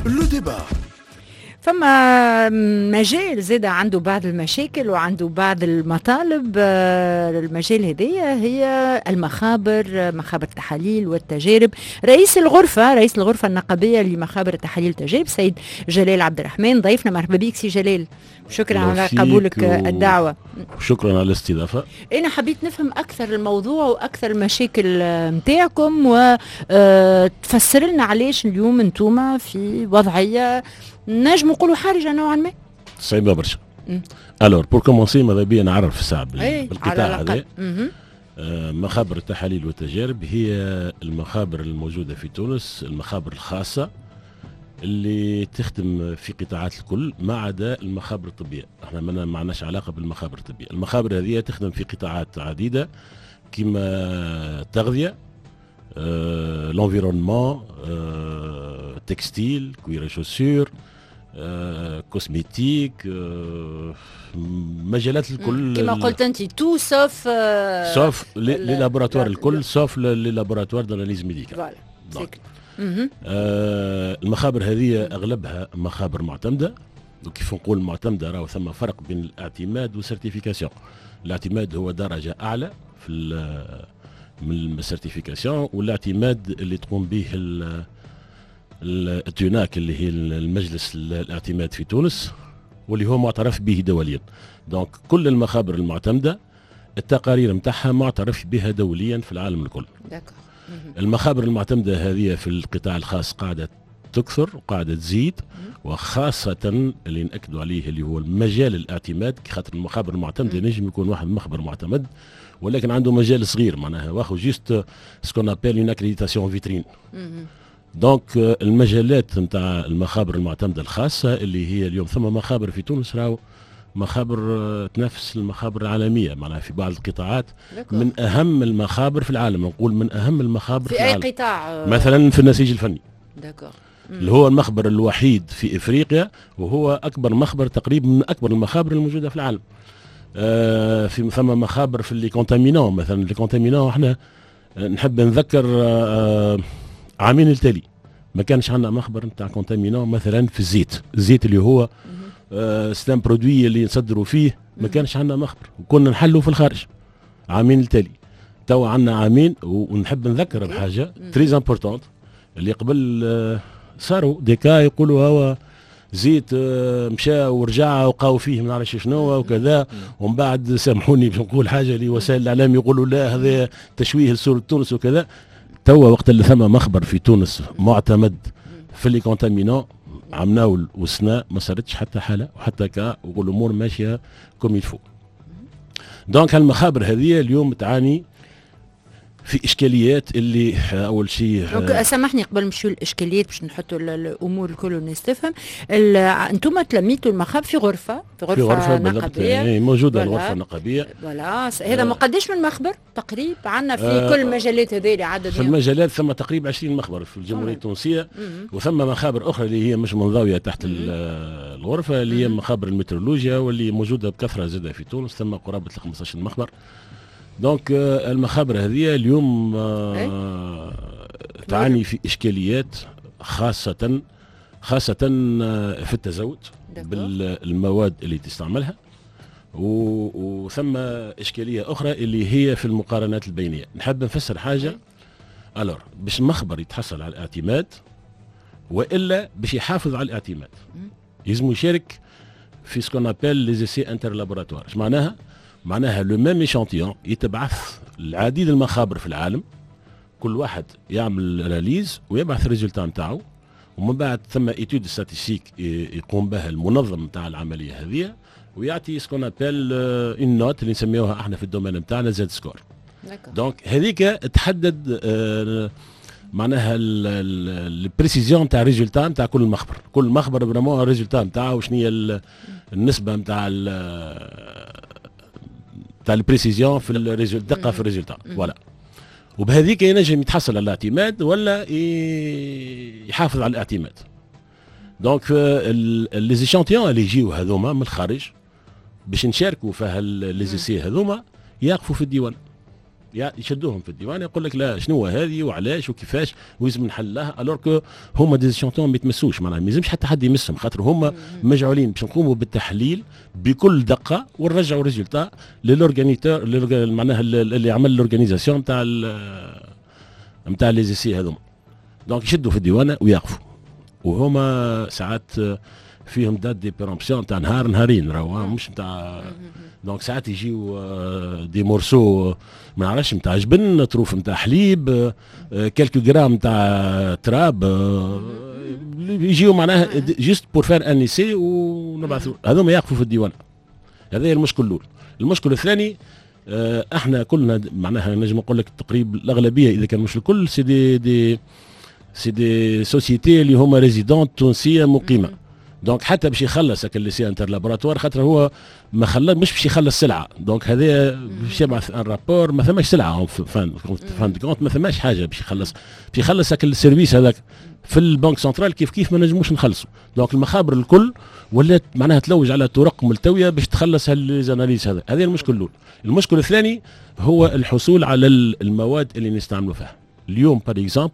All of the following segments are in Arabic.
لو ديبا. فما مجال زاد عنده بعض المشاكل وعنده بعض المطالب. المجال هذيا هي المخابر، مخابر التحاليل والتجارب. رئيس الغرفة النقابية لمخابر التحاليل والتجارب سيد جلال عبد الرحمن ضيفنا. مرحبا بك سي جلال، شكرا على قبولك الدعوة. شكرا على الاستضافة. أنا حبيت نفهم أكثر الموضوع وأكثر المشاكل متاعكم وتفسر لنا علاش اليوم انتوما في وضعية نجم نقولوا حرجة نوعا ما. صعيبة برشا. الور بور كومونسي ماذا بيا نعرف الساعة بالقطاع هذا. مخابر التحاليل والتجارب هي المخابر الموجودة في تونس، المخابر الخاصة اللي تخدم في قطاعات الكل ما عدا المخابر الطبية. احنا ما معناش علاقة بالمخابر الطبية. المخابر هذه تخدم في قطاعات عديدة كما التغذية، l'environnement, textile, cuir et chaussures, كوسميتيك، مجالات الكل كما قلت انت تو سوف لي لابوراتوار الكل سوف لي لابوراتوار داناليز ميديكال. المخابر هذه اغلبها مخابر معتمده، وكيف نقول معتمده راهو ثم فرق بين الاعتماد والسيرتيفيكاسيون. الاعتماد هو درجه اعلى في من السيرتيفيكاسيون، والاعتماد اللي تقوم به التوناك اللي هي المجلس الاعتماد في تونس، واللي هو معترف به دوليا. دونك كل المخابر المعتمده التقارير نتاعها معترف بها دوليا في العالم الكل. المخابر المعتمده هذه في القطاع الخاص قاعده تكثر وقاعده تزيد، وخاصه اللي ناكدوا عليه اللي هو مجال الاعتماد، خاطر المخابر المعتمده نجم يكون واحد مخبر معتمد ولكن عنده مجال صغير، معناها واخو جيست سكون ابيل اون اكريديتاسيون فيترين. دونك المجالات نتاع المخابر المعتمده الخاصه اللي هي اليوم ثم مخابر في تونس راهو مخابر تنافس المخابر العالميه، معناها في بعض القطاعات من اهم المخابر في العالم. نقول من اهم المخابر في اي العالم. قطاع؟ مثلا في النسيج الفني. داكور. اللي هو المخبر الوحيد في افريقيا، وهو اكبر مخبر تقريبا من اكبر المخابر الموجوده في العالم. في ثم مخابر في اللي كونتامينون، مثلا اللي كونتامينون احنا نحب نذكر عامين التالي ما كانش عندنا مخبر نتاع كونتامينون مثلا في الزيت اللي هو ستان برودوي اللي نصدروا فيه، ما كانش عندنا مخبر وكنا نحلوا في الخارج عامين التالي. توا عندنا عامين، ونحب نذكر بحاجه تريز امبورتونت اللي قبل صاروا ديكا يقولوا هو زيت مشى ورجع وقاو فيه ما نعرفش شنو وكذا، ومن بعد سامحوني باش نقول حاجه لوسائل الاعلام يقولوا لا هذا تشويه لصوره تونس وكذا. توا وقت اللي ثم مخبر في تونس معتمد في اللي كونتامينون عمناه وسنا ما صارتش حتى حاله وحتى كا، والامور ماشيه كوم يلفو. دونك هالمخابر هذه اليوم تعاني في اشكاليات اللي اول شيء سامحني قبل نمشيو الاشكاليات باش نحطوا الامور الكل والناس تفهم. انتم تلميتوا المخابر في غرفه نقابيه موجوده الغرفه النقابيه. فوالا هذا ما قداش من مخبر تقريبا عندنا في كل المجالات هذه عدد في المجالات ثم تقريبا 20 مخبر في الجمهوريه التونسيه، وثم مخابر اخرى اللي هي مش منضويه تحت الغرفه اللي هي مخابر المترولوجيا واللي موجوده بكثره زاده في تونس، ثم قرابه 15 مخبر. دونك المخابر هذه اليوم تعاني في إشكاليات خاصة في التزود بالمواد اللي تستعملها، وثم إشكالية أخرى اللي هي في المقارنات البينية. نحب نفسر حاجة. ألور باش مخبر يتحصل على الاعتماد وإلا باش يحافظ على الاعتماد يلزم يشارك في سكون ابل لي زيسي انتر لابوراتوار. اش معناها؟ معناها لو ميم ايشانتيون يتبعث العديد المخابر في العالم، كل واحد يعمل اناليز ويبعث الريزلتا نتاعو، ومن بعد ثم ايتود ستاتيستيك يقوم بها المنظم نتاع العمليه هذه ويعطي سكون ابل اون نوت اللي نسميوها احنا في الدومين نتاعنا زد سكور. دونك هذيك تحدد معناها البريسيزيون نتاع الريزلتا نتاع كل مخبر. كل مخبر برامون الريزلتا نتاعو شنو هي النسبه نتاع البريسيزيون في الريزلتا، دقه في الريزلتا. فوالا وبهذيك ينجم يتحصل على الاعتماد ولا يحافظ على الاعتماد. دونك لي زيشانتيون اللي يجيو هذوما من الخارج باش نشاركوا في لي زيسي هذوما يقفوا في الديوان. يشدوهم في الديوان يقول لك لا شنو هذه وعلاش وكيفاش ويلزم نحلها الور كو هما دي شونتون ما يتمسوش معناها ما يلزمش حتى حد يمسهم خاطر هما مجعولين باش نقوموا بالتحليل بكل دقه ونرجعوا ريزولتا للورغانيتور معناها اللي عمل الاورغانيزاسيون نتاع لي زيسي هذوما. دونك يشدوا في الديوانه ويقفوا وهما ساعات فيهم دات دي بيرامبسيون تاع نهارين راهو مش نتاع. دونك ساعات يجيو دي مورسو ما نعرفش نتاع جبن طروف نتاع حليب كالكو جرام نتاع تراب يجيو معناها جيست بور فار انيسي ونبعثوا هذوما يقفوا في الديوان. هذا المشكل الاول. المشكل الثاني احنا كلنا معناها نجم نقول لك تقريبا الاغلبيه اذا كان مش الكل سي دي سوسيتي اللي هما ريزيدون تونسيه مقيمه. دونك حتى باش يخلص اللي سي انتر لابوراتوار خاطر هو ما خلص مش باش يخلص سلعه. دونك هذا باش يبعث ان رابور ما ثماش سلعه فان كونت ما ثماش حاجه باش يخلص السيرفيس هذاك في البنك سنترال كيف ما نجموش نخلصوا. دونك المخابر الكل ولات معناها تلوج على طرق ملتويه باش تخلص هالزاناليز هذا المشكل الاول. المشكل الثاني هو الحصول على المواد اللي نستعملوا فيها اليوم باغ اكزومبل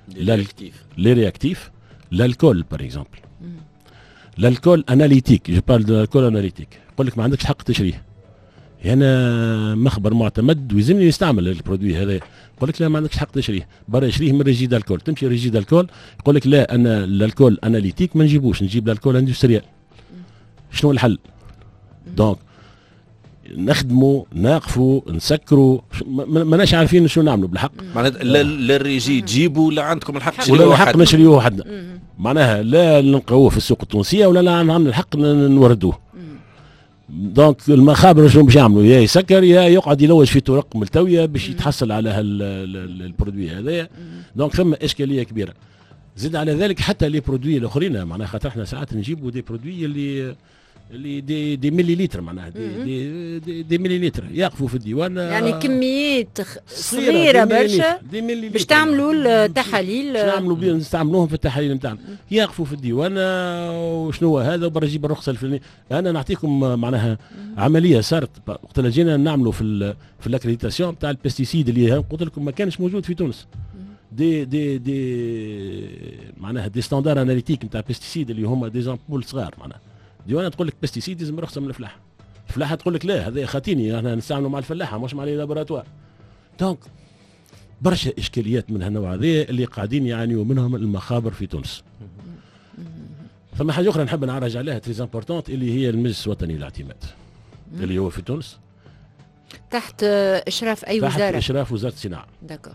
لي رياكتيف الكول باغ اكزومبل الكول اناليتيك جو بارل دو الكول اناليتيك يقول لك ما عندكش حق تشريه. انا مخبر معتمد ويلزمني نستعمل البرودوي هذا يقول لك لا ما عندكش حق تشريه برا يشريه من ريجيد الكول. تمشي ريجيد الكول يقول لك لا انا الكول اناليتيك ما نجيبوش نجيب الكول اندستريال. شنو الحل؟ دونك نخدموا ناقفوا نسكروا ماناش عارفين شنو نعملوا بالحق. معناتها لا الريجي تجيبوا لا عندكم الحق ولا الحق نشريوه حدنا. معناها لا نلقاوه في السوق التونسيه ولا عندنا الحق نوردوه. دونك المخابر شنو باش يعملوا؟ يا يسكر يا يقعد يلوج في طرق ملتويه باش يتحصل على البرودوي هذايا. دونك ثم اشكاليه كبيره. زيد على ذلك حتى لي برودوي الاخرين معناها خاطر احنا ساعات نجيبوا دي برودوي اللي دي مليليتر معناها دي مليليتر يقفوا في الديوان يعني كميات صغيره برشا باش تعملوا التحاليل نستعملوهم في التحاليل نتاعنا. يقفوا في الديوان وشنو هذا وبرا جيب الرخصه الفلانيه. انا نعطيكم معناها عمليه صارت وقت اللي جينا نعملوا في الاكريديتاسيون تاع البستيسيد اللي قلت لكم ما كانش موجود في تونس. دي معناها دي ستاندار اناليتيك نتاع البستيسيد اللي هما دي زامبول صغار معناها. ديوانه تقول لك بستيسيد لازم رخصه من الفلاحه. الفلاحه تقول لك لا هذا خاطيني احنا نستعملوا مع الفلاحه مش مع لي لابوراتوار. دونك برشا اشكاليات من هالنوع هذه اللي قاعدين يعانيوا منهم المخابر في تونس. ثم حاجه اخرى نحب نعرج عليها تري امبورطونت اللي هي المجلس الوطني للاعتماد اللي هو في تونس تحت اشراف اي وزاره؟ تحت اشراف وزاره الصناعه. داكور.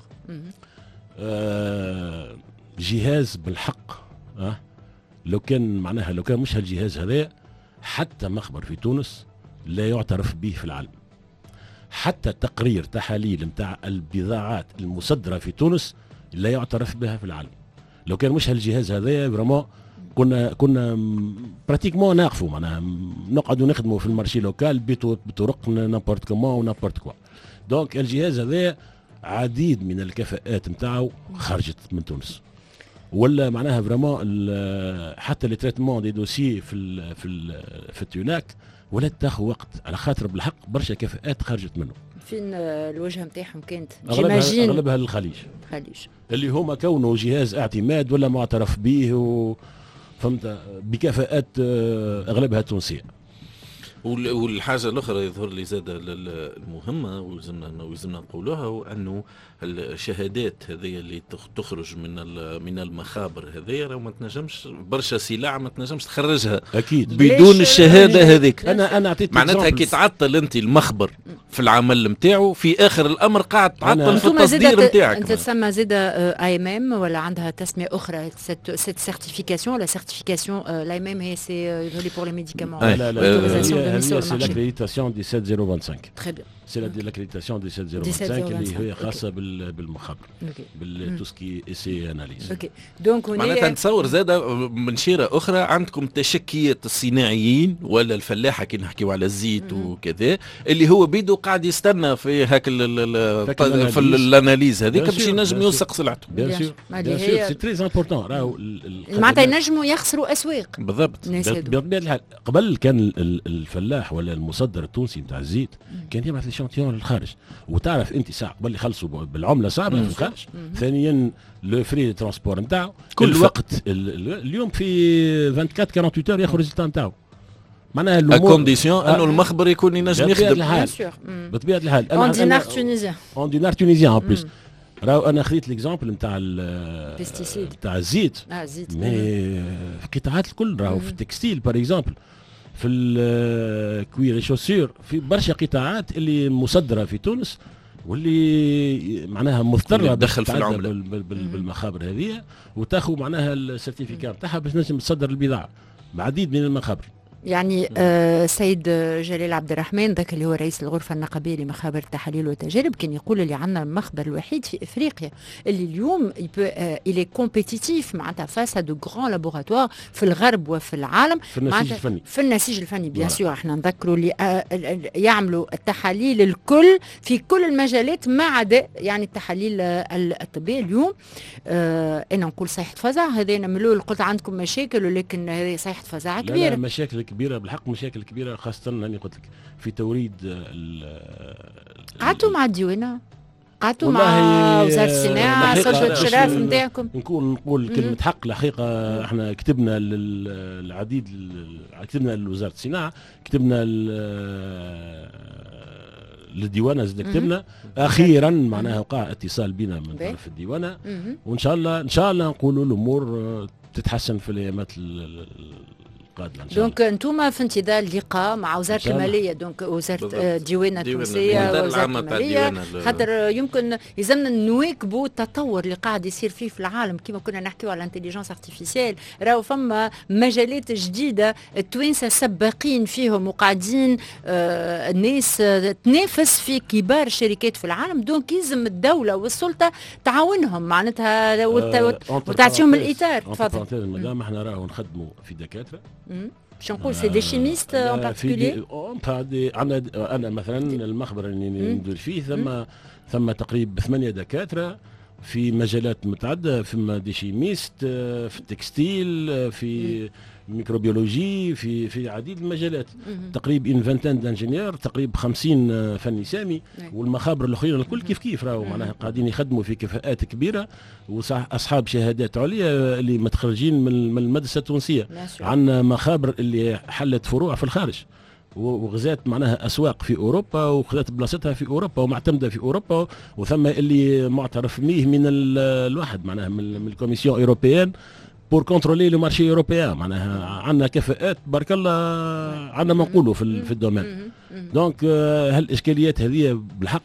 جهاز بالحق لو كان مش هالجهاز هذا حتى مخبر في تونس لا يعترف به في العالم. حتى تقرير تحاليل نتاع البضاعات المصدره في تونس لا يعترف بها في العالم. لو كان مش هالجهاز هذا فريمون كنا براتيكمون ناقفوا معناها نقعدوا نخدموا في المارشي لوكال بطرقنا نابورت كومون ونابورت كوا. دونك الجهاز هذا عديد من الكفاءات نتاعو خرجت من تونس ولا معناها فريمون حتى لي تريتمون دي دوسي في التوناك ولا تاخذ وقت على خاطر بالحق برشا كفاءات خرجت منه. فين الوجهه نتاعهم كانت؟ اغلبها الخليج اللي هما كونه جهاز اعتماد ولا معترف به فهمت بكفاءات اغلبها تونسيه. والحاجه الاخرى يظهر لي زاد المهمه ولازمنا نقولوها هو انه الشهادات هذه اللي تخرج من المخابر هذه راه ما تنجمش برشا سلع ما تنجمش تخرجها اكيد بدون الشهاده هذيك. انا اعطيت معناتها كي تعطل انت المخبر في العمل نتاعو في اخر الامر قاعد تعطل في التصدير نتاعك. انت تسمى زاد اي ام ام ولا عندها تسميه اخرى سيت سيرتيفيكاسيون لا سيرتيفيكاسيون لا ام ام هي سي بور لي ميديكامون لا c'est l'accréditation des 7025. Très bien. C'est l'accréditation des 7025 اللي هي خاصة بالمخابر. بالتوسكي اسي اناليز. اوكي. دونك معناتها نتصور زاد من شيرة أخرى عندكم تشكيات الصناعيين ولا الفلاحة كي نحكيو على الزيت وكذا اللي هو بيدو قاعد يستنى في هاك في الاناليز هذيك باش ينجم يوثق سلعته. بيان سور. سي تري امبورتون راهو معناتها ينجموا يخسروا أسواق. بالضبط. قبل كان الفلاح ولا المصدر التونسي نتاع الزيت كان يبعث ليشانتيون للخارج. وتعرف انت ساعه قبل يخلصوا بالعمله صعبه في الخارج. ثانيا لو فري ترونسبور نتاعو كل الوقت اليوم في 24 48 ياخذ ريزلتا نتاعو. معناها كونديسيون انه المخبر يكون ينجم يخدم بطبيعه الحال. اون دينار تونيزيان اون دينار تونيزيان ان بليس. راهو انا خذيت ليكزامبل نتاع نتاع الزيت. زيت مي في القطاعات الكل راهو في التكستيل باغ اكزومبل، في الكوير شوسور، في برشا قطاعات اللي مصدره في تونس واللي معناها مضطره تدخل في العمله بالمخابر هذه وتاخذ معناها السيرتيفيكا نتاعها باش نجم تصدر البضاعه بعديد من المخابر. يعني سيد جلال عبد الرحمن ذاك اللي هو رئيس الغرفة النقابية لمخابر التحاليل والتجارب كان يقول اللي عندنا المخبر الوحيد في افريقيا اللي اليوم إلي كومبيتيتيف معناتها فاس دو غران لابوراتوار في الغرب وفي العالم في النسيج الفني. في النسيج الفني بيان سور احنا نذكروا اللي يعملوا التحاليل الكل في كل المجالات ما عدا يعني التحاليل الطبية. اليوم انا نقول صيحة فزع هذا ملول قلت عندكم مشاكل ولكن هذه صيحة فزع كبيرة. لا مشاكل كبيره بالحق، مشاكل كبيره خاصه اني قلت لك في توريد قعدتوا مع الديوانه، قعدتوا مع وزاره الصناعه، سلطه الشراف نتاعكم. نقول كلمه حق. الحقيقه احنا كتبنا العديد، كتبنا لوزاره الصناعه، كتبنا للديوانه زاد كتبنا. اخيرا معناها وقع اتصال بنا من طرف الديوانه، وان شاء الله ان شاء الله نقولوا الامور تتحسن في الايامات دونك انتم في انتظار اللقاء مع وزاره الماليه، دونك وزاره الديوانه التونسيه ووزاره الماليه، خاطر يمكن يلزمنا نواكبوا التطور اللي قاعد يصير فيه في العالم. كما كنا نحكيو على الانتليجنس ارتيفيسيال، راهو فما مجالات جديده التوانسه سباقين فيهم وقاعدين الناس تنافس في كبار الشركات في العالم. دونك يلزم الدوله والسلطه تعاونهم معناتها وتعطيهم الاطار. تفضل مدام احنا راهو نخدموا في دكاتره باش نقول سي دي شيميست اون بارتيكولي. انا مثلا المخبر اللي ندير فيه ثم تقريبا 8 دكاتره في مجالات متعدده، ثم دي شيميست في التكستيل، في ميكروبيولوجي، في عديد المجالات. تقريبا ان فانتان دانجينيور، تقريبا 50 فني سامي، والمخابر الاخرين الكل كيف كيف راهو معناها قاعدين يخدموا في كفاءات كبيره، واصحاب شهادات عليا اللي متخرجين من المدرسه التونسيه. عندنا مخابر اللي حلت فروع في الخارج وغزات معناها اسواق في اوروبا وخذت بلاصتها في اوروبا ومعتمده في اوروبا، وثم اللي معترف به من الواحد معناها من الكوميسيون اوروبيان بور كونترولي لو مارشي اوروبيان. معناها عندنا كفاءات بارك الله، عندنا ما نقولوا في الدومين. دونك هالاشكاليات هذه بالحق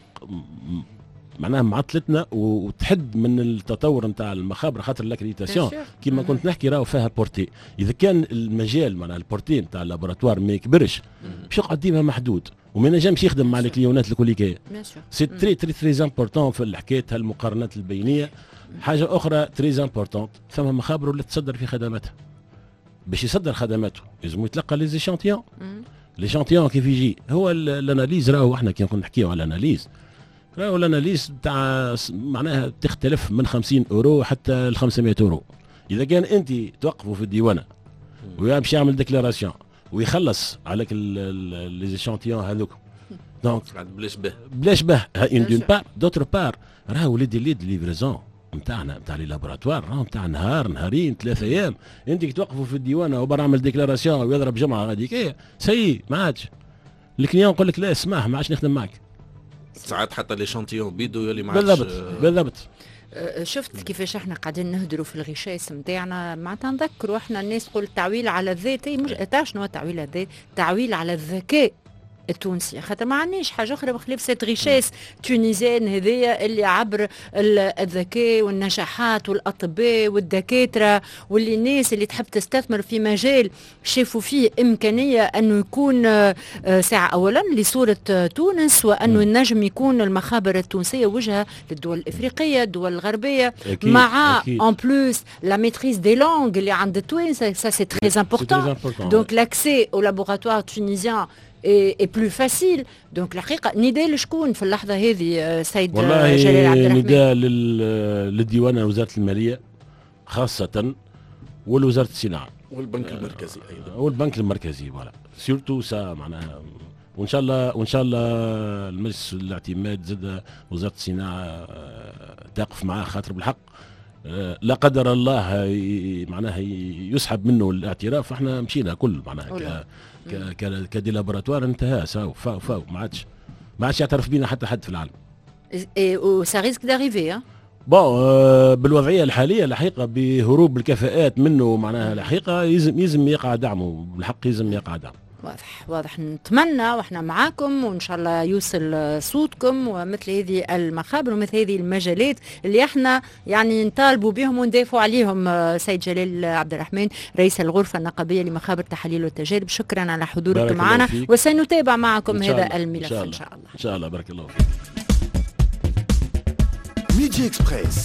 معناها معطلتنا وتحد من التطور نتاع المخابر، خاطر الاكريديتاسيون كيما كنت نحكي راهو فيها بورتي. اذا كان المجال معناها البورتي نتاع اللابوراتوار ما يكبرش باش يقعد ديما محدود وما نجمش يخدم مع الكليونات الكوليكيه. سي تري تري تري امبورطون في الحكايه هالمقارنات البينيه. حاجه اخرى تري امبورطون، ثم مخابر ولا تصدر في خدماتها. باش يصدر خدماته لازم يتلقى لي زيشانتيون. ليشانتيون كيف يجي هو الاناليز. راهو احنا كي نحكيو على الاناليز، راهو الاناليز تاع معناها تختلف من 50 اورو حتى ل 500 اورو. اذا كان انت توقفوا في الديوانه ويمشي يعمل ديكلاراسيون ويخلص عليك لي زيشانتيون هذوك، دونك بلاش به اون دون بار. دوتر بار راهو لي ليفريزون نتاعنا نتاع لي لابوراتوار راهو نتاع نهار نهارين 3 ايام. انت كي توقفوا في الديوانه وبر نعمل ديكلاراسيون ويضرب جمعه هذيك سي ما عادش الكليون يقول لك لا اسمح ما عادش نخدم معك. ساعات حتى لي شانتيون بيدو يولي ما عادش بالضبط. شفت كيفاش احنا قاعدين نهدروا في الغشاش نتاعنا. معناتها نذكروا احنا الناس تقول التعويل على الذات، مش تعرف شنو التعويل على الذات؟ تعويل على الذكاء التونسي، خاطر ما عندناش حاجه اخرى بخلاف سيت ريشيس تونيزيان هذيا اللي عبر الذكاء والنجاحات والاطباء والدكاتره واللي الناس اللي تحب تستثمر في مجال شافوا فيه امكانيه انه يكون ساعه اولا لصوره تونس، وانه النجم يكون المخابر التونسيه وجهه للدول الافريقيه الدول الغربيه مع ان بلوس لا ميتريز دي لونغ اللي عند التوانسه. سا سي تري امبورطون. دونك لاكسي او لابوراتوار تونيزيان et plus facile. donc الحقيقه نداء لشكون في اللحظه هذه سيد جلال عبد الرحمن؟ نداء للديوانه وزاره الماليه خاصه ولوزاره الصناعه والبنك المركزي ايضا والبنك المركزي فوالا سورتو سا معناها وان شاء الله المجلس الاعتماد زاد وزاره الصناعه تقف معاه، خاطر بالحق لا قدر الله معناها يسحب منه الاعتراف، احنا مشينا كل معناها كدي لابوراتوار انتهى فاو ما عادش يعترف بينا حتى حد في العالم. وسا ريسك داريفي بون بالوضعيه الحاليه الحقيقه بهروب الكفاءات منه معناها الحقيقه يلزم يقع دعمه بالحق، يلزم يقع دعمه. واضح نتمنى واحنا معاكم وان شاء الله يوصل صوتكم ومثل هذه المخابر ومثل هذه المجالات اللي احنا يعني نطالبوا بهم وندافعوا عليهم. سيد جلال عبد الرحمن رئيس الغرفه النقابيه لمخابر التحاليل والتجارب، شكرا على حضوركم معنا وسنتابع معكم هذا الملف ان شاء الله. ان شاء الله بارك الله فيك. ميدي اكسبريس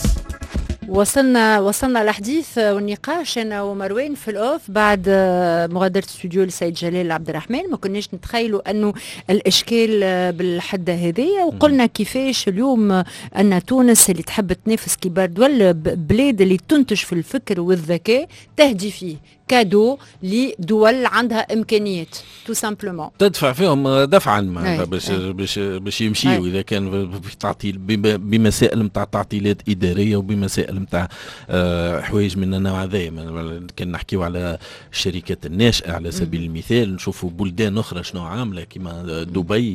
وصلنا الحديث والنقاش انا ومروان في الاوف بعد مغادره الاستوديو للسيد جلال عبد الرحمن. ما كناش نتخيلوا انه الاشكال بالحده هذه، وقلنا كيفاش اليوم ان تونس اللي تحب تنافس كبار دول بلاد اللي تنتج في الفكر والذكاء تهدي فيه كادو لدول عندها امكانيات تو سامبلومون تدفع فيهم دفعا معناتها باش يمشيوا اذا كان بتعطيل بمسائل نتاع تعطيلات اداريه وبمسائل نتاع حوايج من النوع هذا. كان نحكيو على الشركات الناشئه على سبيل المثال، نشوفوا بلدان اخرى شنو عامله كما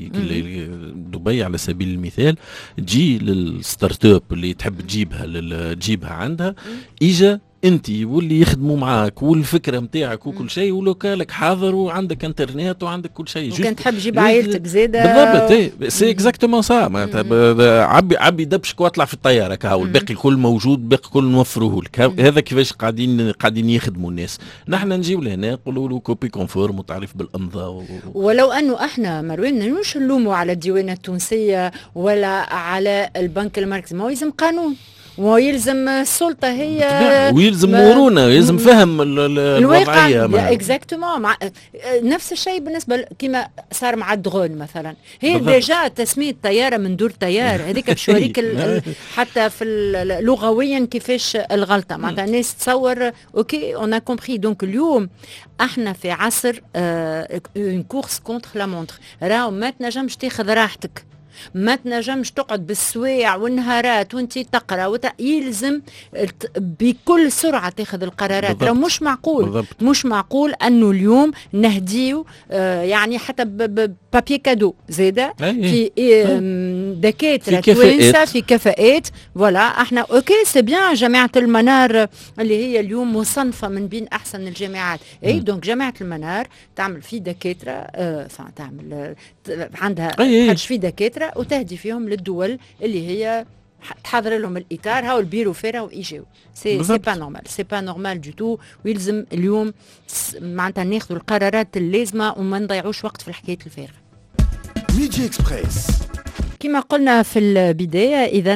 دبي على سبيل المثال تجي للستارت اب اللي تحب تجيبها عندها اجا انت واللي يخدموا معاك والفكره نتاعك وكل شيء ولوكالك حاضر وعندك انترنت وعندك كل شيء، وكان تحب تجيب عائلتك زاده بالضبط. سي اكزاكتومون سا معناتها عبي دبشك واطلع في الطياره كهو الباقي الكل موجود، الباقي الكل نوفروه لك. هذا كيفاش قاعدين يخدموا الناس. نحن نجيو لهنا نقولوا له كوبي كونفورم وتعريف بالامضاء ولو انه احنا مروان مش نلوموا على الديوانه التونسيه ولا على البنك المركزي، ما يلزم قانون ويلزم السلطه هي ويلزم مرونه ويلزم فهم الوضعيه اكزاكتومون. نفس الشيء بالنسبه كما صار مع الدغون مثلا، هي ديجا تسميه طياره من دور طيار هذيك باش يوريك حتى في لغويا كيفاش الغلطه معناتها الناس تصور اوكي اون ا كومبري. دونك اليوم احنا في عصر اون كورس كونتر لا مونتر، راهو ما تنجمش تاخذ راحتك، ما تنجمش تقعد بالسواع والنهارات وانت تقرا يلزم بكل سرعه تاخذ القرارات. راه مش معقول مش معقول انه اليوم نهديو يعني حتى بابي كادو زاده في دكاتره توانسه في كفاءات. فوالا احنا اوكي سي بيان جامعه المنار اللي هي اليوم مصنفه من بين احسن الجامعات، اي دونك جامعه المنار تعمل في دكاتره تعمل عندها حاجه في دكاتره وتهدي فيهم للدول اللي هي تحضر لهم الاطار هاو البيرو فيرا ويجيو. سي با نورمال، سي با نورمال دو تو. ويلزم اليوم معناتها ناخذوا القرارات اللازمه وما نضيعوش وقت في الحكايات الفارغه. ميدي اكسبريس كما قلنا في البداية إذا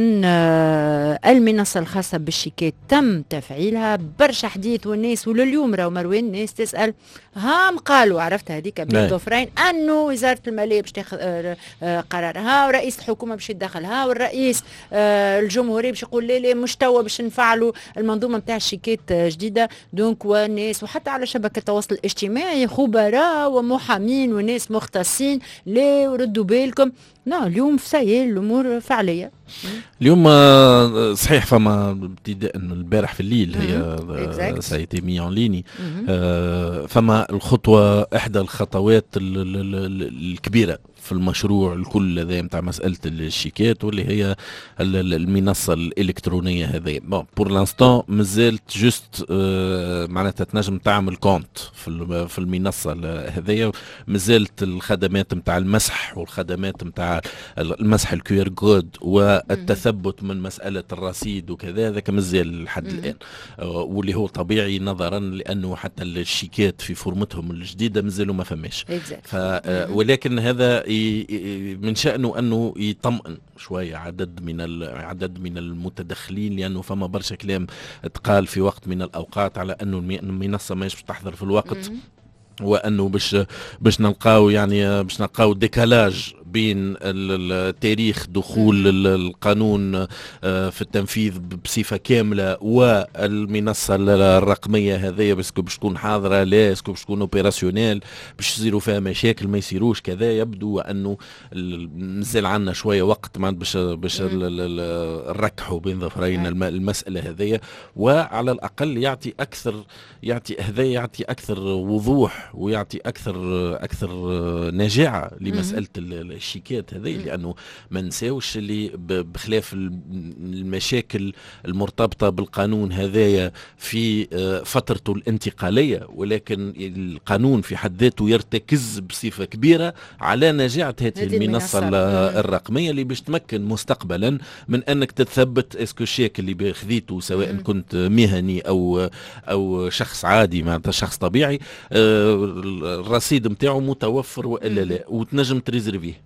المنصة الخاصة بالشيكات تم تفعيلها، برشا حديث والناس ولليوم راهو مروان الناس تسأل هام قالوا عرفت هذيك بين ظفرين أنه وزارة المالية باش تاخذ قرارها ورئيس الحكومة باش يدخلها والرئيس الجمهوري باش يقول لي مش توا باش نفعلوا المنظومة نتاع الشيكات جديدة. دونك والناس وحتى على شبكة التواصل الاجتماعي خبراء ومحامين وناس مختصين ليه وردوا بالكم. لا اليوم سهل الامور فعليه. اليوم صحيح فما ابتداء البارح في الليل هي سايتي مي اون ليني فما الخطوه احدى الخطوات الكبيره في المشروع الكل هذا نتاع مساله الشيكات واللي هي المنصه الالكترونيه هذه. بون بور لانستون مازالت جوست معناتها تنجم تعمل كونت في المنصه هذيا، مازالت الخدمات نتاع المسح والخدمات نتاع المسح الكيو ار كود والتثبت من مساله الرصيد وكذا ذاك مازال لحد الان، واللي هو طبيعي نظرا لانه حتى الشيكات في فورمتهم الجديده مازالوا ما فماش. ولكن هذا من شأنه أنه يطمئن شوية عدد من المتدخلين، لأنه فما برشا كلام تقال في وقت من الأوقات على أنه المنصة ماهيش باش تحضر في الوقت وانه باش نلقاو يعني باش نلقاو ديكالاج بين تاريخ دخول القانون في التنفيذ بصفه كامله والمنصه الرقميه هذه، باسكو باش تكون حاضره لا اسكو باش تكون اوبيراسيونيل، باش يصيروا فيها مشاكل ما يصيروش كذا. يبدو انه مازال عندنا شويه وقت باش نركحوا بين ظفرين المساله هذه، وعلى الاقل يعطي اكثر وضوح ويعطي اكثر نجاعه لمساله الشيكات هذه، لانه ما نساوش اللي بخلاف المشاكل المرتبطه بالقانون هذايا في فترته الانتقاليه، ولكن القانون في حد ذاته يرتكز بصفه كبيره على نجاعه هذه المنصه الرقميه اللي باش تمكن مستقبلا من انك تثبت اسكو الشيك اللي خذيته سواء كنت مهني او شخص عادي معناتها شخص طبيعي الرصيد نتاعو متوفر والا لا، وتنجم تريزرفيه.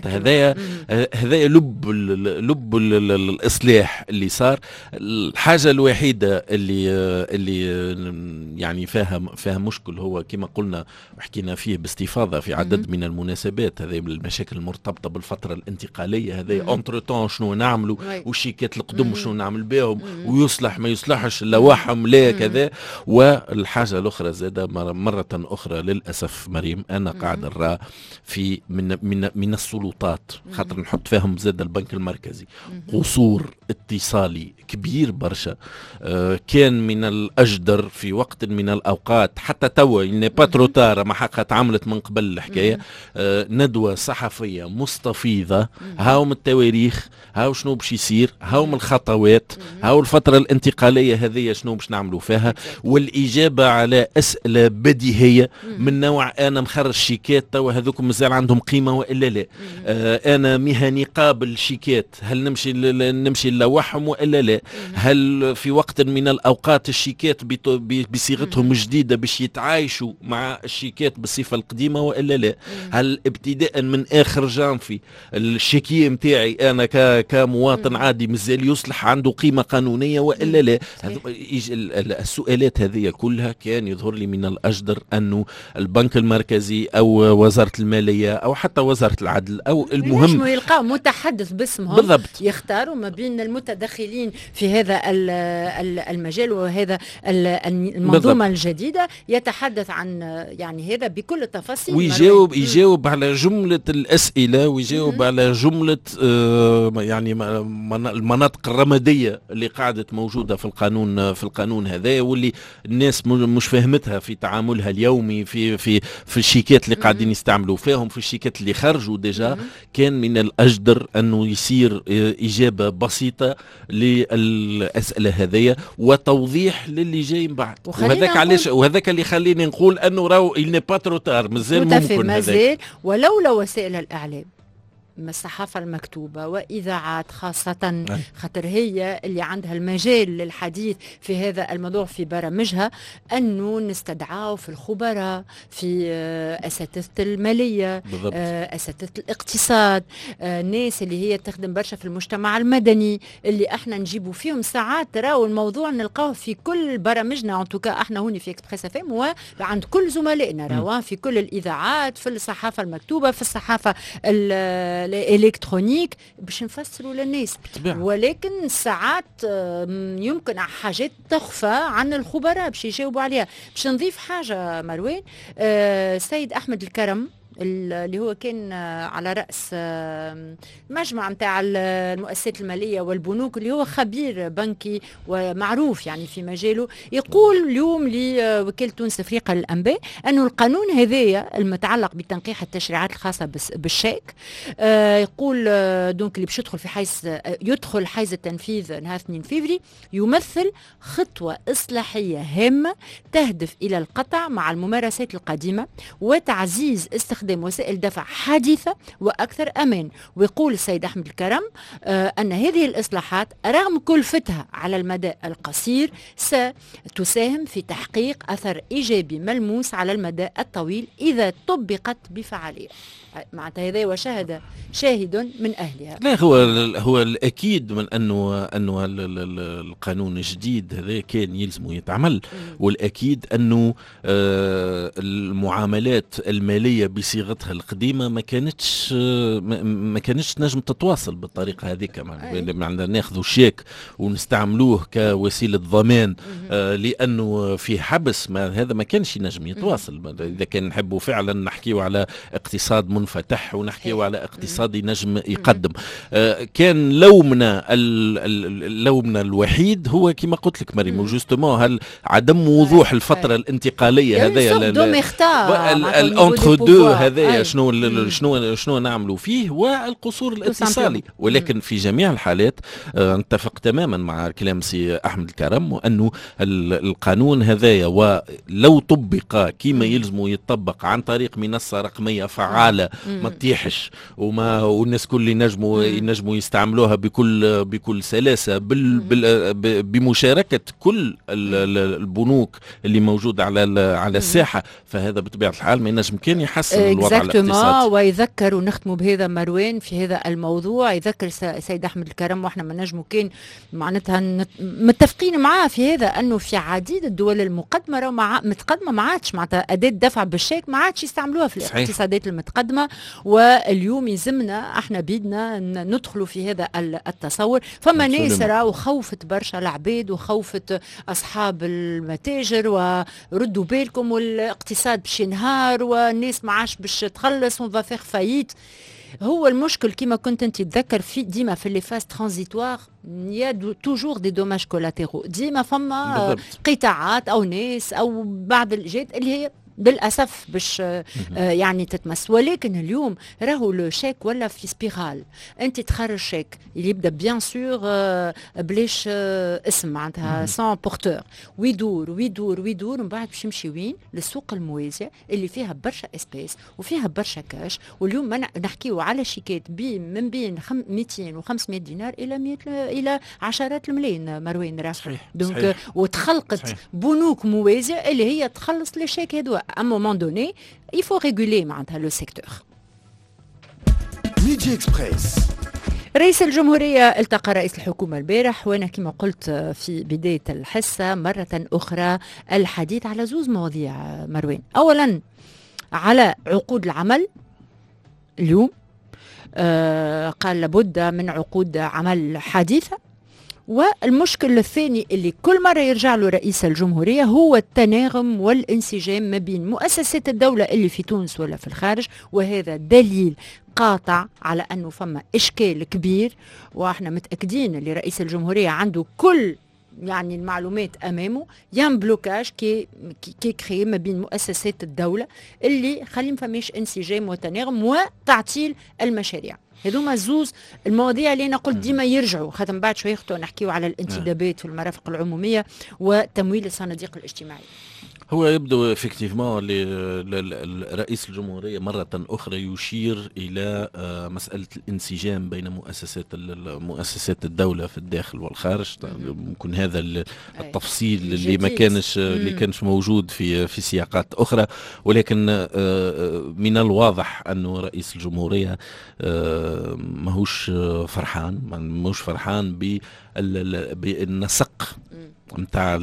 هذايا لب الاصلاح اللي صار. الحاجه الوحيده اللي يعني فيها مشكل هو كما قلنا وحكينا فيه باستفاضه في عدد من المناسبات، هذه المشاكل المرتبطه بالفتره الانتقاليه هذه اونتر طون شنو نعملوا، والشيكات القدم شنو نعمل بهم، ويصلح ما يصلحش لواحهم لا كذا. والحاجه الاخرى زاده مره اخرى للاسف مريم انا قاعد نرى في من السلطات، خاطر نحط فيهم زاد البنك المركزي قصور اتصالي كبير برشا. كان من الأجدر في وقت من الأوقات حتى توا نيباتروتار ما حقا عملت من قبل الحكاية ندوة صحفية مستفيضة، هاو من التواريخ، هاو شنو باش يصير، هاو من الخطوات، هاو الفترة الانتقالية هذه شنو باش نعملوا فيها، والإجابة على أسئلة بديهية من نوع أنا مخرج شيكات توا هذوك مازال عندهم قيمة وإلا لا، أنا مهني قابل شيكات هل نمشي نلوحهم وإلا لا، هل في وقت من الأوقات الشيكات بصيغتهم جديدة باش يتعايشوا مع الشيكات بالصفة القديمة وإلا لا، هل ابتداء من آخر جانفي الشيكية متاعي أنا كمواطن عادي مازال يصلح عنده قيمة قانونية وإلا لا. السؤالات هذه كلها كان يظهر لي من الأجدر أنه البنك المركزي أو وزارة المالية أو حتى وزارة العدل أو المهم يلقاو متحدث باسمهم بالضبط يختاروا ما بين المتدخلين في هذا المجال وهذا المنظومة بالضبط. الجديدة يتحدث عن يعني هذا بكل التفاصيل ويجاوب على جملة الأسئلة ويجاوب على جملة يعني المناطق الرمادية اللي قاعدت موجودة في القانون هذا، واللي الناس مش فهمتها في تعاملها اليومي في الشيكات اللي قاعدين يستعملوا فيهم، في الشيكات اللي خرجوا ديجا. كان من الأجدر أنه يصير إجابة بسيطة للأسئلة هذه وتوضيح للي جاي من بعد، وهذاك اللي خليني نقول أنه راهو il n'est pas trop tard، مازال ممكن هذاك. ولولا وسائل الإعلام الصحافة المكتوبة وإذاعات خاصة خاطر هي اللي عندها المجال للحديث في هذا الموضوع في برامجها، أنه نستدعاو في الخبراء في أساتذة المالية أساتذة الاقتصاد ناس اللي هي تخدم برشا في المجتمع المدني اللي احنا نجيبوا فيهم ساعات راو الموضوع نلقاه في كل برامجنا انتوكا احنا هوني في اكسبريس اف ام وعند كل زملائنا راو في كل الإذاعات في الصحافة المكتوبة في الصحافة الالكترونيك باش نفسروا للناس، ولكن ساعات يمكن حاجات تخفى عن الخبراء باش يجاوبوا عليها. باش نضيف حاجه مروان، سيد احمد الكرم اللي هو كان على رأس مجمع متاع المؤسسات المالية والبنوك اللي هو خبير بنكي ومعروف يعني في مجاله، يقول اليوم لوكالة تونس أفريقيا للأنباء أنه القانون هذايا المتعلق بتنقيح التشريعات الخاصة بالشيك يقول دونك اللي باش يدخل حيز التنفيذ نهار 2 فبراير يمثل خطوة إصلاحية هامة تهدف إلى القطع مع الممارسات القديمة وتعزيز استخدام استخدام وسائل دفع حديثة وأكثر أمان. ويقول السيد أحمد الكرم أن هذه الإصلاحات رغم كلفتها على المدى القصير ستساهم في تحقيق أثر إيجابي ملموس على المدى الطويل إذا طبقت بفعالية. معناتها هذا وشاهد شاهد من أهلها. لا هو الأكيد من أنه القانون الجديد هذا كان يلزم يتعمل، والأكيد أنه المعاملات المالية بصيغتها القديمة ما كانتش نجم تتواصل بالطريقة هذيك. معناتها ناخذوا شيك ونستعملوه كوسيلة ضمان، لأنه في حبس هذا ما كانش نجم يتواصل. إذا كان نحبوا فعلا نحكيوا على اقتصاد منفتح ونحكيوا على اقتصاد ينجم يقدم، كان لومنا الوحيد هو كما قلت لك مريم جوستومون عدم وضوح الفترة الانتقالية هذايا الانتر دو هذايا شنو نعملوا فيه، والقصور الاتصالي. ولكن في جميع الحالات نتفق تماما مع كلام سي أحمد الكرم، وأنه القانون هذايا ولو طبق كما يلزم يطبق عن طريق منصة رقمية فعالة ما تطيحش والناس كل ينجموا يستعملوها بكل سلاسة بمشاركة كل البنوك اللي موجودة على الساحة، فهذا بطبيعة الحال ما ينجم كان يحسن الوضع الاقتصادي. ويذكر ونختم بهذا مروان في هذا الموضوع، يذكر سيد أحمد الكرم واحنا ما نجموا كان معناتها متفقين معاه في هذا، أنه في عديد الدول المقدمة متقدمة ما عادش معناتها أداة دفع بالشيك ما عادش يستعملوها في الاقتصادات المتقدمة، واليوم يلزمنا احنا بيدنا ندخلوا في هذا التصور. فما ناس راهو خوفت برشا العباد وخوفت أصحاب المتاجر وردوا بالكم والاقتصاد باش ينهار والناس ما عادش باش تخلص ونفا فيغ فايت. هو المشكل كما كنت انت تذكر في ديما في لي فاز ترانزيتوار يا توجور دي دوماج كولاتيرو، ديما فما قطاعات او ناس او بعض الجهات اللي هي بالأسف باش يعني تتمس. ولكن اليوم راهو لو شيك ولا في سبيرال، انت تخرج شيك اللي يبدا بيان سور بلاش اسم معناتها سان بورتور، ويدور ومن بعد باش يمشي وين للسوق الموازية اللي فيها برشا اسبيس وفيها برشا كاش. واليوم نحكيو على شيكات من بين 200 و500 دينار الى عشرات الملايين مروان راه. دونك وتخلقت بنوك موازية اللي هي تخلص لي شيك هذو. À un moment donné, il faut réguler le secteur. ميدي إكسبريس. رئيس الجمهورية التقى رئيس الحكومة البارح، وأنا كما قلت في بداية الحصة مرة أخرى الحديث على زوز مواضيع مروان. أولا على عقود العمل اليوم، قال لابد من عقود عمل حديثة. والمشكل الثاني اللي كل مرة يرجع له رئيس الجمهورية هو التناغم والانسجام ما بين مؤسسات الدولة اللي في تونس ولا في الخارج، وهذا دليل قاطع على أنه فما إشكال كبير. وإحنا متأكدين اللي رئيس الجمهورية عنده كل يعني المعلومات أمامه، يام بلوكاج كي كري ما بين مؤسسات الدولة اللي خليم فماش انسجام وتناغم وتعطيل المشاريع. هذوما زوز المواضيع اللي أنا قلت ديما يرجعوا، خاطر بعد شوي نحكيو على الانتدابات في المرافق العمومية وتمويل الصناديق الاجتماعية. هو يبدو افكتيفمون رئيس الجمهورية مرة أخرى يشير إلى مسألة الانسجام بين مؤسسات الدولة في الداخل والخارج. ممكن هذا التفصيل اللي ما كانش موجود في سياقات أخرى، ولكن من الواضح أنه رئيس الجمهورية ماهوش فرحان بالنسق متاع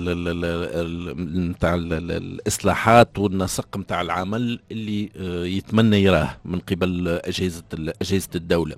الإصلاحات والنسق متاع العمل اللي يتمنى يراه من قبل أجهزة الدولة.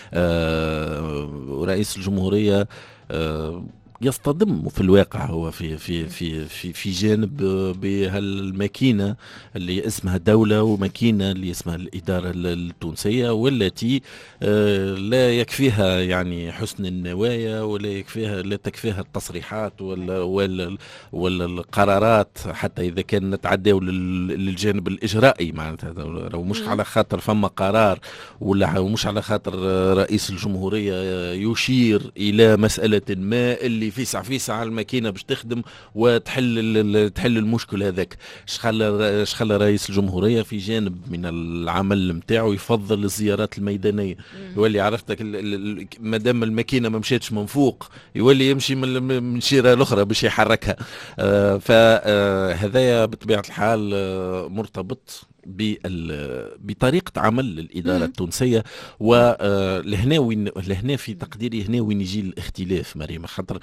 ورئيس الجمهورية يصطدم في الواقع هو في جانب بهالماكينة اللي اسمها دولة وماكينة اللي اسمها الإدارة التونسية، والتي لا يكفيها يعني حسن النوايا لا تكفيها التصريحات ولا القرارات، حتى إذا كان نتعداو للجانب الإجرائي. معناتها لو مش على خاطر فما قرار ولا مش على خاطر رئيس الجمهورية يشير إلى مسألة ما اللي فيسع على الماكينه باش تخدم وتحل المشكل هذاك. شخلى رئيس الجمهوريه في جانب من العمل نتاعو يفضل الزيارات الميدانيه، يولي عرفتك مادام الماكينه ما مشاتش من فوق يولي يمشي من الشيره الاخرى باش يحركها. فهذايا بطبيعه الحال مرتبط بطريقة عمل الإدارة التونسية. ولهنا في تقديري هنا وين يجي الاختلاف مريم، خاطر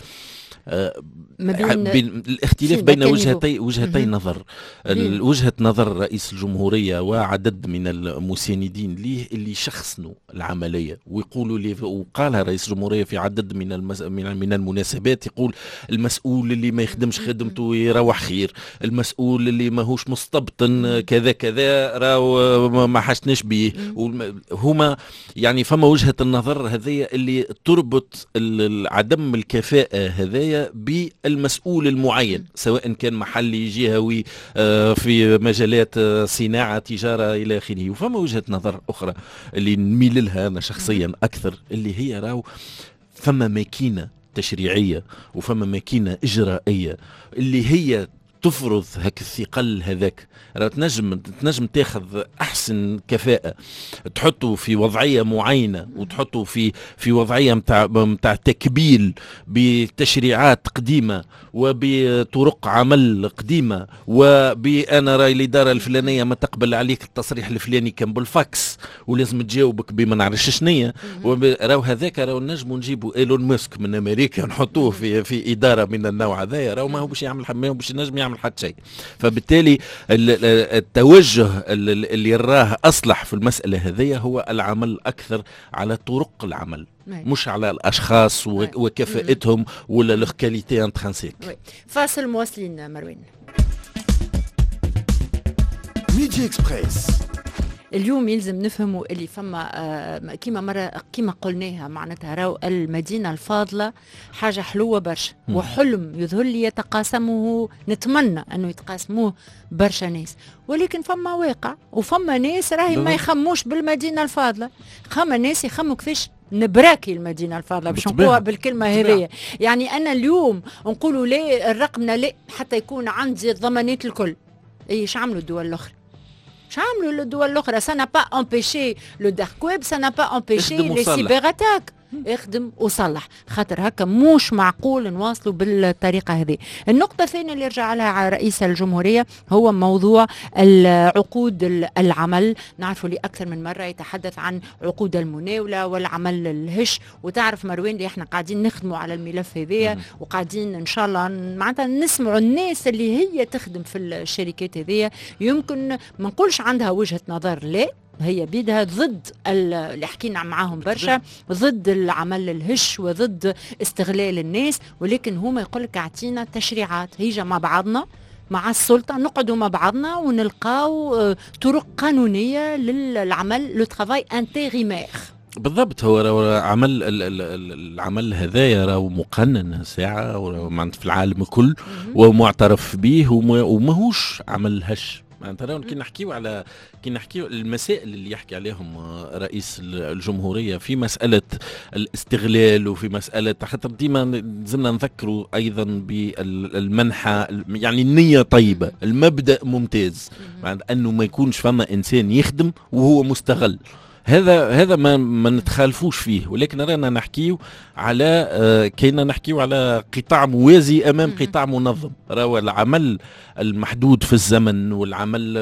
بين الاختلاف بين وجهتي نظر. وجهة نظر رئيس الجمهورية وعدد من المساندين ليه اللي يشخصنوا العملية ويقولوا لي، وقالها رئيس الجمهورية في عدد من المناسبات، يقول المسؤول اللي ما يخدمش خدمته يروح خير، المسؤول اللي ماهوش مستبطن كذا كذا راهو ما حشناش بيه. هما يعني فما وجهة النظر هذه اللي تربط عدم الكفاءة هذايا بالمسؤول المعين، سواء كان محلي جهوي في مجالات صناعة تجارة إلى آخره. وفما وجهة نظر أخرى اللي نميل لها أنا شخصيا أكثر، اللي هي راهو فما ماكينة تشريعية وفما ماكينة إجرائية اللي هي تفرض هك الثقل هذاك. تنجم تاخذ احسن كفاءه تحطه في وضعيه معينه وتحطه في وضعيه متاع تكبيل بتشريعات قديمه وبطرق عمل قديمه، وبأنا راي الاداره الفلانيه ما تقبل عليك التصريح الفلاني كان بالفاكس ولازم تجاوبك بما نعرفش شنية. راهو هذاك راهو نجموا نجيبوا ايلون ماسك من امريكا نحطوه في اداره من النوع هذا، راهو ما هو باش يعمل باش ينجم يعمل حتى شيء. فبالتالي التوجه اللي راه أصلح في المسألة هذه هو العمل أكثر على طرق العمل، مش على الأشخاص وكفاءتهم ولا لوغ كاليتي انترانسيك. فاصل مواصلين مروان. ميدي اكسبريس. اليوم يلزم نفهموا اللي فما كيما قلناها معناتها راهو المدينة الفاضلة حاجة حلوة برشا وحلم يظهر لي يتقاسمه، نتمنى أنه يتقاسموه برشا ناس، ولكن فما واقع وفما ناس راهي ما يخموش بالمدينة الفاضلة. خما ناس يخموا كيفاش نبراكي المدينة الفاضلة باش نقولها بالكلمة هذه. يعني أنا اليوم نقولوا لا الرقمنا لا حتى يكون عندي الضمانات الكل. ايش عملوا الدول الأخرى؟ عملوا الدول الأخرى. ça n'a pas empêché le dark web, ça n'a pas empêché les cyberattaques. اخدم وصلح، خاطر هكا مش معقول نواصلوا بالطريقة هذه. النقطة الثانية اللي رجع لها رئيس الجمهورية هو موضوع عقود العمل. نعرفوا لي أكثر من مرة يتحدث عن عقود المناولة والعمل الهش، وتعرف مروان اللي احنا قاعدين نخدموا على الملف هذية وقاعدين إن شاء الله معناتها نسمعوا الناس اللي هي تخدم في الشركات هذية. يمكن ما نقولش عندها وجهة نظر، لا هي بيدها ضد اللي حكينا معاهم برشا، ضد العمل الهش وضد استغلال الناس، ولكن هما يقولك اعطينا تشريعات هيجا مع بعضنا مع السلطة نقعدوا مع بعضنا ونلقاو طرق قانونية للعمل لو ترافاي انتيريمير. بالضبط. هو عمل العمل هذايا راهو مقنن ساعة في العالم الكل ومعترف به وماهوش عمل هش. معناتها كي نحكيو المسائل اللي يحكي عليهم رئيس الجمهورية في مسألة الاستغلال وفي مسألة، خاطر ديما زلنا نذكروا أيضا بالمنحة، يعني النية طيبة، المبدأ ممتاز، أنه ما يكونش فما إنسان يخدم وهو مستغل. هذا ما نتخالفوش فيه، ولكن رانا نحكيو على كينا نحكيو على قطاع موازي امام قطاع منظم. راهو العمل المحدود في الزمن والعمل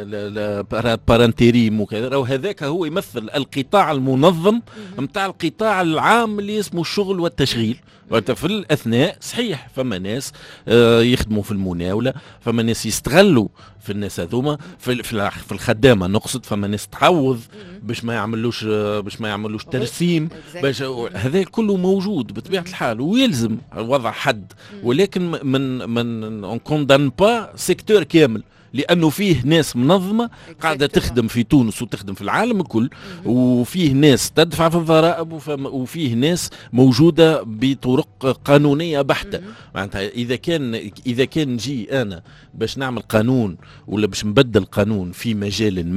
بارانتيريم وكذا، راهو هذاك هو يمثل القطاع المنظم نتاع القطاع العام اللي اسمه الشغل والتشغيل. في الأثناء صحيح فما ناس يخدموا في المناولة، فما ناس يستغلوا في الناس هذوما في الخدامة نقصد، فما ناس تعوض باش ما يعملوش ترسيم، باش هذا كله موجود بطبيعة الحال ويلزم وضع حد. ولكن من كوندان با سيكتور كامل، لأنه فيه ناس منظمة قاعدة تخدم في تونس وتخدم في العالم الكل، وفيه ناس تدفع في الضرائب، وفيه ناس موجودة بطرق قانونية بحتة. معناتها إذا كان نجي أنا باش نعمل قانون ولا باش نبدل قانون في مجال ما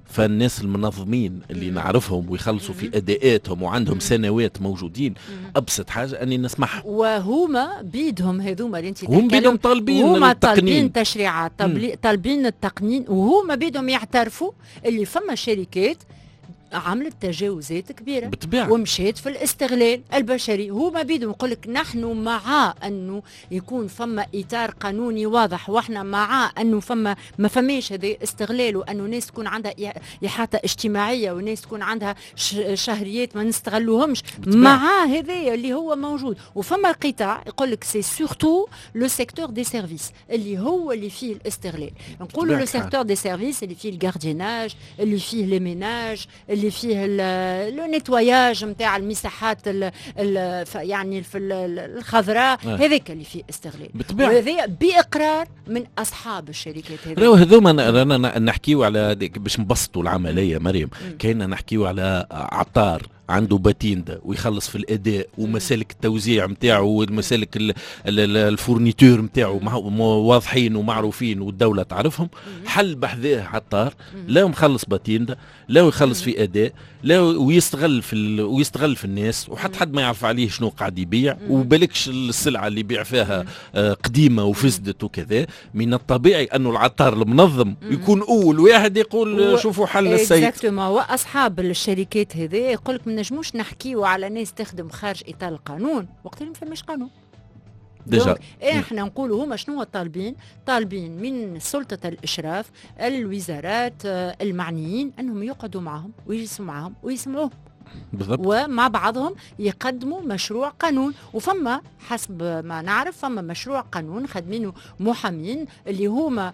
فالناس المنظمين اللي نعرفهم ويخلصوا في اداءاتهم وعندهم سنوات موجودين، ابسط حاجه اني نسمعهم. وهما بيدهم هذوما اللي انت هم بيدهم طالبين هما التقنين، طالبين تشريعات، طالبين التقنين، وهما بيدهم يعترفوا اللي فما شركات عملت تجاوزات كبيره بالطبيعة. ومشيت في الاستغلال البشري. هما بيدهم يقول لك نحن مع انه يكون فما اطار قانوني واضح، واحنا مع انه ما فماش هذا استغلال، وانه ناس تكون عندها احاطه اجتماعيه وناس تكون عندها شهريات ما نستغلوهمش مع هذا اللي هو موجود. وفما قطاع يقول لك سي سورتو لو سيكتور دي سيرفيس اللي هو اللي فيه الاستغلال. نقولوا لو سيكتور دي سيرفيس اللي فيه الجارديناج، اللي فيه لي ميناج، اللي فيه لو نيتواياج نتاع المساحات يعني في الخضراء، هذاك اللي فيه استغلال. وهذا باقرار من اصحاب الشركات هذه. راهو هذوما رانا نحكيو على باش نبسطوا العمليه مريم. كاينه نحكيو على عطار عنده باتيندا ويخلص في الاداء ومسالك التوزيع نتاعو والمسالك الفورنيتور نتاعو واضحين ومعروفين والدوله تعرفهم. حل بحذاه عطار لا مخلص باتيندا، لا يخلص في اداء، لا ويستغل في الناس، وحتى حد ما يعرف عليه شنو قاعد يبيع، وبالكش السلعه اللي يبيع فيها قديمه وفسدت وكذا. من الطبيعي انه العطار المنظم يكون اول واحد يقول شوفوا حل السيد. واصحاب الشركات هذه يقول لك ما نجموش نحكيو على ناس تخدم خارج اطار القانون وقت اللي ما فماش قانون. ديجا احنا نقولوا هما شنو طالبين من سلطة الإشراف، الوزارات المعنيين أنهم يقعدوا معهم ويجلسوا معهم ويسمعوهم بالضبط، ومع بعضهم يقدموا مشروع قانون. وفما حسب ما نعرف فما مشروع قانون خدمينه محامين اللي هما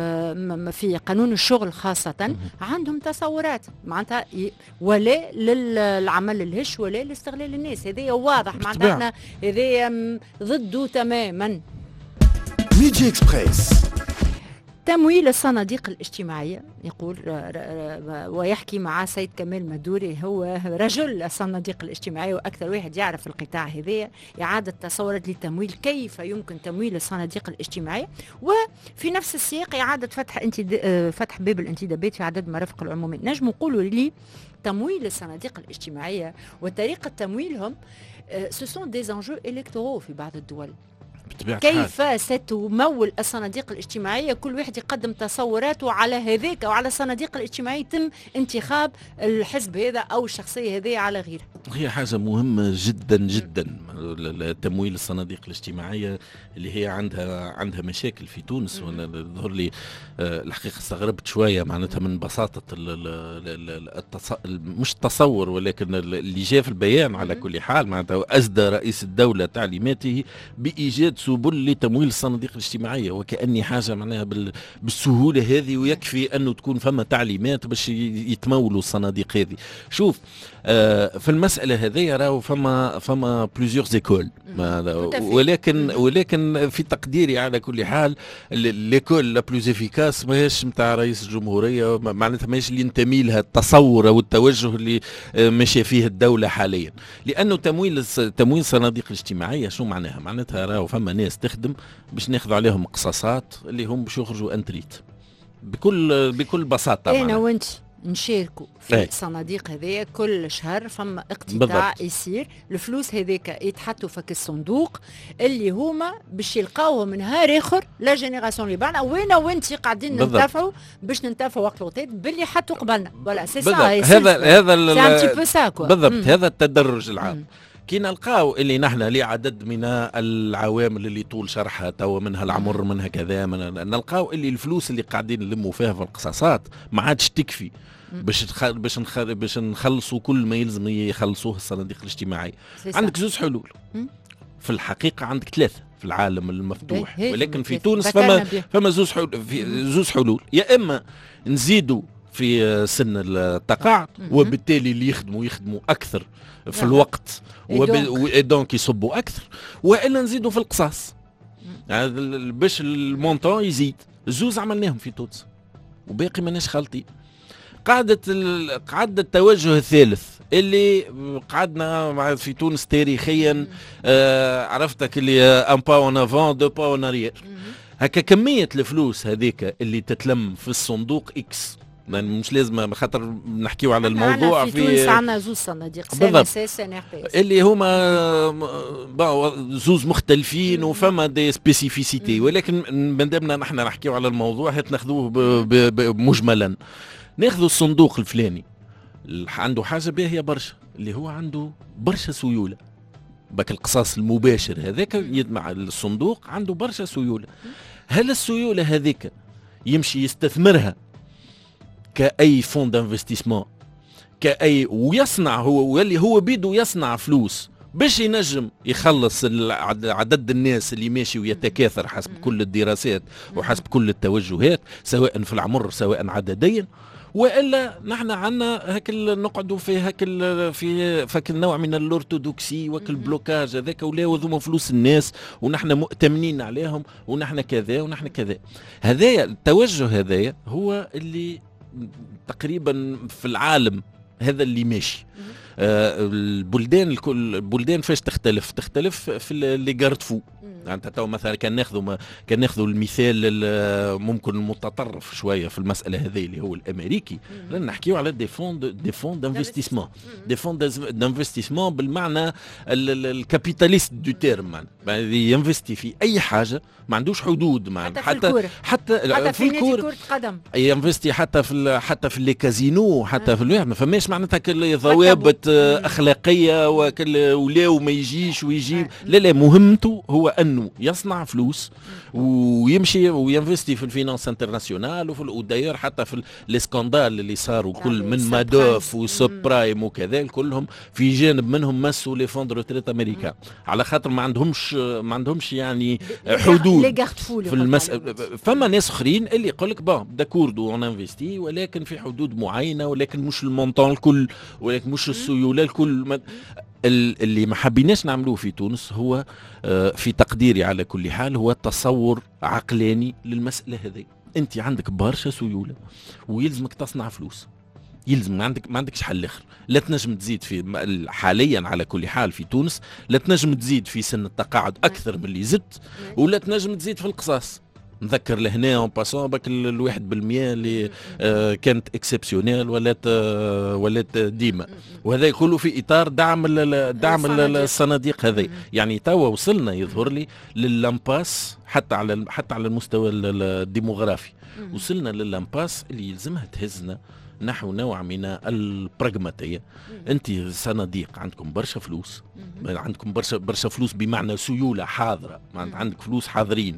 في قانون الشغل خاصة عندهم تصورات معناتها ولا للعمل الهش ولا لاستغلال الناس. هذا واضح معناتها احنا هذا ضده تماما. ميدي اكسبريس. تمويل الصناديق الاجتماعية يقول ويحكي مع سيد كمال مدوري، هو رجل الصناديق الاجتماعية وأكثر واحد يعرف القطاع هذا. إعادة تصورات للتمويل، كيف يمكن تمويل الصناديق الاجتماعية، وفي نفس السياق إعادة فتح باب الانتدابات في عدد مرافق العمومية. نجم نقولوا لي تمويل الصناديق الاجتماعية وطريقة تمويلهم سوسون دي انجو إلكتورو في بعض الدول. كيف ستمول الصناديق الاجتماعية؟ كل واحد يقدم تصوراته على هذاك وعلى الصناديق الاجتماعية، يتم انتخاب الحزب هذا أو الشخصية هذه على غيره. هي حاجة مهمة جدا جدا تمويل الصناديق الاجتماعية اللي هي عندها مشاكل في تونس. وانا ظهر لي الحقيقة استغربت شوية معناتها من بساطة مش التصور ولكن اللي جاء في البيان. على كل حال معناتها أسدى رئيس الدولة تعليماته بإيجاد سبل لتمويل الصناديق الاجتماعية، وكأني حاجة معناها بالسهولة هذه، ويكفي أنه تكون فما تعليمات باش يتمولوا الصناديق هذه. شوف في المسألة هذه راهو فما بليزيور زيكول، ولكن في تقديري على كل حال ليكول لا بلوز افيكاس ماهيش نتاع رئيس الجمهورية، معناتها ماهيش اللي ينتمي لها التصور او التوجه اللي ماشيه فيه الدولة حاليا. لأنه تمويل الصناديق الاجتماعية شو معناتها راهو فما ناس تخدم باش ناخذوا عليهم قصاصات اللي هم باش يخرجوا انتريت بكل بساطة. أنا وأنت نشاركوا في الصناديق هذيا كل شهر، فما اقتطاع يصير الفلوس هذيك يتحطوا فك الصندوق اللي هما باش يلقاوهم نهار اخر لا جينيراسيون اللي بعنا وانا وانت قاعدين ننتفعوا باش ننتفعوا وقت الوقت باللي حطوا قبلنا. ولا سي سا هذا بالضبط هذا التدرج العام. كي نلقاو اللي نحن لعدد من العوامل اللي طول شرحها توا، منها العمر منها كذا، نلقاو اللي الفلوس اللي قاعدين نلموا فيها في القصاصات ما عادش تكفي باش نخلصوا كل ما يلزم يخلصوه الصناديق الاجتماعية. عندك زوج حلول في الحقيقة، عندك ثلاثة في العالم المفتوح، ولكن في تونس فما زوج حلول. يا إما نزيدوا في سن التقاعد وبالتالي اللي يخدموا أكثر في الوقت ودونك يصبوا أكثر، وإلا نزيدوا في القصاص باش المونطون يزيد. زوز عملناهم في تونس وباقي ماناش خالطين. قاعدة التوجه الثالث اللي قعدنا في تونس تاريخيا، عرفتك اللي ان با اون افون دو با اون اريير. هكا كمية الفلوس هذيك اللي تتلم في الصندوق اكس مش لازم خاطر نحكيو على الموضوع في تونس عندنا زوز صناديق بالضبط اللي هما زوز مختلفين وفما دي سبيسيفيسيتي، ولكن مادامنا نحن نحكيو على الموضوع هات ناخذوه مجملا. ناخذوا الصندوق الفلاني عنده حاجه باهيه برشا، اللي هو عنده برشا سيوله، باك القصاص المباشر هذاك مع الصندوق عنده برشا سيوله. هل السيوله هذيك يمشي يستثمرها كأي فون دانفستيسمون كأي ويصنع هو واللي هو بيدو يصنع فلوس باش ينجم يخلص عدد الناس اللي ماشي ويتكاثر حسب كل الدراسات وحسب كل التوجهات سواء في العمر سواء عدديا، والا نحن عندنا هاك نقعدوا في هاك في فك النوع من الارثوذكسي وك البلوكاج هذاك ولاو ذوما فلوس الناس ونحن مؤتمنين عليهم ونحن كذا ونحن كذا. هذايا التوجه هذايا هو اللي تقريبا في العالم هذا اللي ماشي. البلدان الكل البلدان فاش تختلف في اللي قارتفو. يعني تو مثلا كان ناخذوا المثال ممكن المتطرف شويه في المساله هذه اللي هو الامريكي، لان نحكيو على دي فون دانفستيسمون دانفستيسمون بالمعنى الكابيتاليست دو تيرم، يعني ينفستي في اي حاجه ما عندوش حدود، حتى في كرة قدم ينفستي حتى في لي كازينو حتى في ما فماش معناتها ضوابط اخلاقيه ولاو ما يجيش ويجيب. لا مهمته هو انه يصنع فلوس ويمشي وينفستي في الفينانس انترناسيونال وداير حتى في الاسكندال اللي صاروا كل من مادوف وسوب برايم وكذا كلهم في جانب منهم مسوا لي فوند روتريت امريكان على خاطر ما عندهمش يعني حدود في المسألة. فما ناس اخرين اللي يقول لك داكوردو اون انفستي ولكن في حدود معينه، ولكن مش المونطون الكل، ولكن مش السيوله الكل. اللي ما حبيناش نعملوه في تونس هو في تقديري على كل حال هو تصور عقلاني للمسألة هذه. انت عندك برشا سيولة ويلزمك تصنع فلوس، يلزم ما عندكش حل اخر. لا تنجم تزيد في حاليا على كل حال في تونس لا تنجم تزيد في سن التقاعد اكثر من اللي زدت، ولا تنجم تزيد في القصاص. نذكر لهنا اون باسون باك الواحد بالمية اللي كانت اكسبسيونيل ولات ديما، وهذا يقولوا في اطار دعم الصناديق هذه. يعني توا وصلنا يظهر لي للامباس حتى على المستوى الديموغرافي، وصلنا للامباس اللي يلزمها تهزنا نحو نوع من البراغماتية. انت صناديق عندكم برشا فلوس، عندكم برشا فلوس بمعنى سيولة حاضرة، عندك فلوس حاضرين.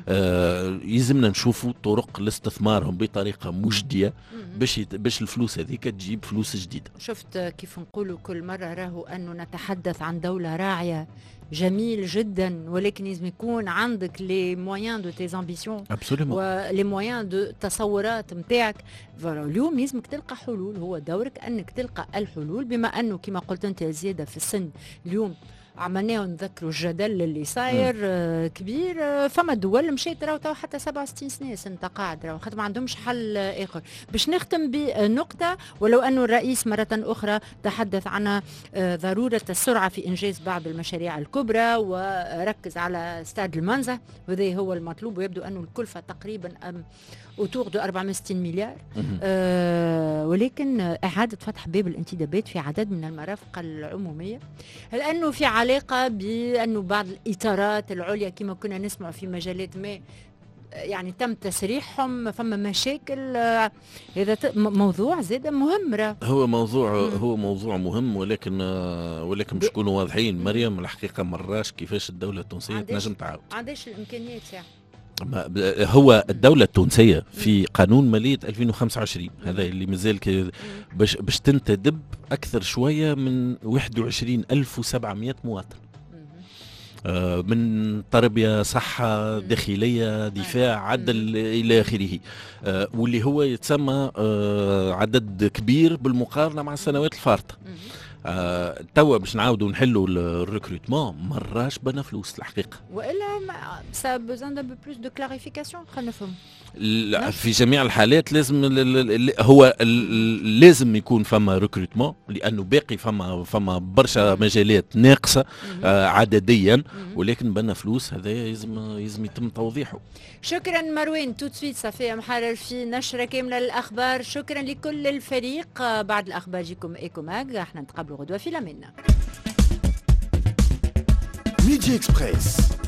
يلزمنا نشوفوا طرق لاستثمارهم بطريقة مجدية باش الفلوس هذيك تجيب فلوس جديدة. شفت كيف نقولوا كل مرة راهو أنه نتحدث عن دولة راعية، جميل جدا، ولكن لازم يكون عندك لي مويان دو تي امبيسيون ولي مويان دو تصورات نتاعك. اليوم لازمك تلقى حلول، هو دورك انك تلقى الحلول، بما انه كما قلت انت زياده في السن اليوم عملناه نذكروا الجدل اللي صاير كبير. فما دول مشيت راهو حتى 67 سنه سن تقاعد راهو خاطر ما عندهمش حل اخر. باش نختم بنقطه، ولو انه الرئيس مره اخرى تحدث عن ضروره السرعه في انجاز بعض المشاريع الكبرى وركز على استاد المنزه، وهذا هو المطلوب، ويبدو انه الكلفه تقريبا أوتور دو 460 مليار. ولكن إعادة فتح باب الانتدابات في عدد من المرافق العمومية، لأنه في علاقة بأنه بعض الإطارات العليا كما كنا نسمع في مجالات ما يعني تم تسريحهم، فما مشاكل. هذا موضوع زاد مهم. هو موضوع مهم، ولكن باش نكونوا واضحين مريم، الحقيقة مراش كيفاش الدولة التونسية تنجم تعاود. عندهاش الإمكانيات يعني. هو الدولة التونسية في قانون مالية 2025 هذا اللي مازال باش تنتدب أكثر شوية من 21,700 مواطن، من تربية، صحة، داخلية، دفاع، عدل إلى آخره، واللي هو يتسمى عدد كبير بالمقارنة مع السنوات الفارطة. توا باش نعاودوا نحلوا الريكروتمون مراش بنا فلوس الحقيقه، والا سا بوزان دو بلوس دو كلاريفيكاسيون خلينا نفهم. في جميع الحالات لازم هو لازم يكون فما ريكروتمون، لانه باقي فما برشا مجالات ناقصه عدديا، ولكن بنا فلوس هذا يلزم يتم توضيحه. شكرا مروان. تو سويت صفيه محرر في نشره كامله للاخبار. شكرا لكل الفريق. بعد الاخبار جيكم ايكوماج، احنا نتقابلوا غدوه في لمنا. ميدي اكسبريس.